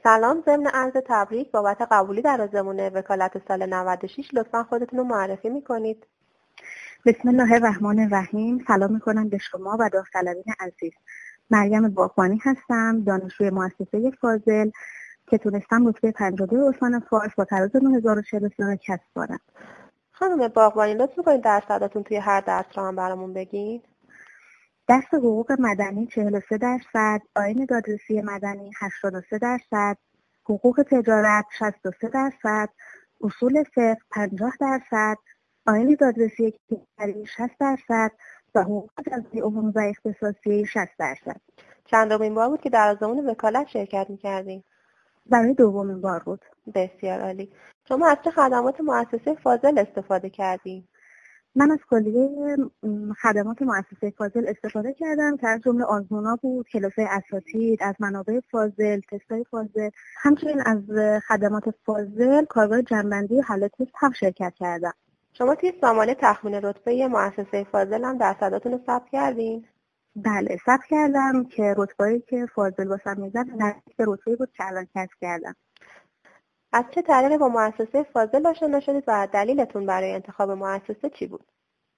سلام، ضمن عرض تبریک بابت قبولی در آزمون وکالت سال 96 لطفا خودتون رو معرفی میکنید. بسم الله الرحمن الرحیم. سلام میکنم به شما و داوطلبین عزیز. مریم باغبانی هستم، دانشجوی مؤسسه فاضل که تونستم رتبه 52 استان فارس با تراز 9043 کسب کنم. خانم باغبانی لطف میکنید درصداتون توی هر درس رو هم برامون بگین. درس حقوق مدنی 43%، آیین دادرسی مدنی 83%، حقوق تجارت 63%، اصول فقه 50%، آیین دادرسی کشوری 60% و حقوق جزایی عمومی و اختصاصی 60%. چندمین بار بود که در آزمون وکالت شرکت میکردین؟ برای دومین بار بود. بسیار عالی. شما از چه خدمات مؤسسه فاضل استفاده کردین؟ من از کلیه خدمات مؤسسه فاضل استفاده کردم که از جمله آزمونا بود، کلاس‌های اساتید، از منابع فاضل، تست‌های فاضل، همچنین از خدمات فاضل کارگاه جنبندی و حل تست هم شرکت کردم. شما توی سامانه تخمین رتبه مؤسسه فاضل هم درصداتون رو ثبت کردین؟ بله، ثبت کردم که رتبه‌ای که فاضل واسم میزد نزدیک به رتبه‌ای بود که الان کسب کردم. از چه طریقی با مؤسسه فاضل آشنا شدید و دلیلتون برای انتخاب مؤسسه چی بود؟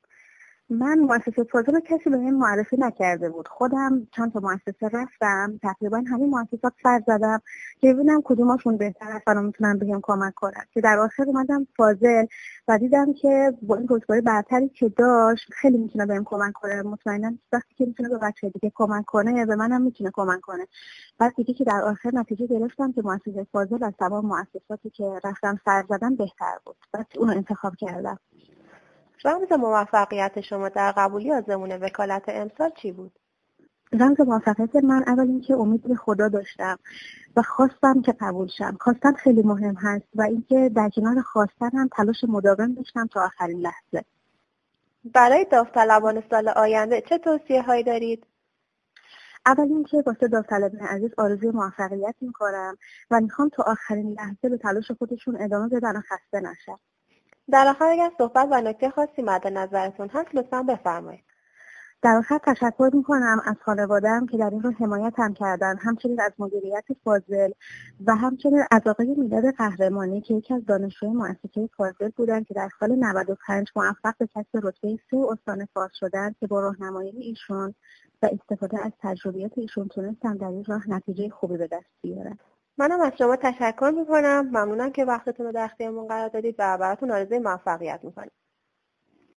من مؤسسه فاضل رو کسی به من معرفی نکرده بود. خودم چند تا مؤسسه رفتم، تقریبا همین مؤسسات سر زدم که ببینم کدوماشون بهتر است و میتونن بهم کمک کنن. که در آخر اومدم فاضل و دیدم که با این رتبه برتری که داشت خیلی میتونه بهم کمک کنه. مطمئنا وقتی که میتونه به بچه دیگه کمک کنه به منم میتونه کمک کنه. بعد دیگه که در آخر نتیجه گرفتم که مؤسسه فاضل از تمام مؤسساتی که رفتم سر زدم بهتر بود. بعد اون رو انتخاب کردم. رمز موفقیت شما در قبولی آزمون وکالت امسال چی بود؟ رمز موفقیت من اول اینکه امید به خدا داشتم و خواستم که قبول شم. خواستن خیلی مهم هست و اینکه در کنار خواستن هم تلاش مداوم داشتم تا آخرین لحظه. برای داوطلبان سال آینده چه توصیه‌هایی دارید؟ اول اینکه واسه داوطلبان عزیز آرزوی موفقیت می‌کنم و میخوام تا آخرین لحظه به تلاش خودشون ادامه بدن و خسته نشن. در آخر اگر صحبت و نکته خاصی مد نظرتون هست لطفاً بفرمایید. در آخر تشکر میکنم از خانواده‌ام که در این رو حمایتم کردن، همچنین از مدیریت فاضل و همچنین از آقای میلاد قهرمانی که یکی از دانشجوی مؤسسه فاضل بودن که در سال 95 موفق به کسب رتبه 3 استان فارس شدن که با راهنمایی ایشون و استفاده از تجربیات ایشون تونستن در این راه نتیجه خوبی به دست بیارن. منم از شما تشکر میکنم. ممنونم که وقتتون رو در اختیارمون قرار دادید و براتون آرزوی موفقیت میکنم.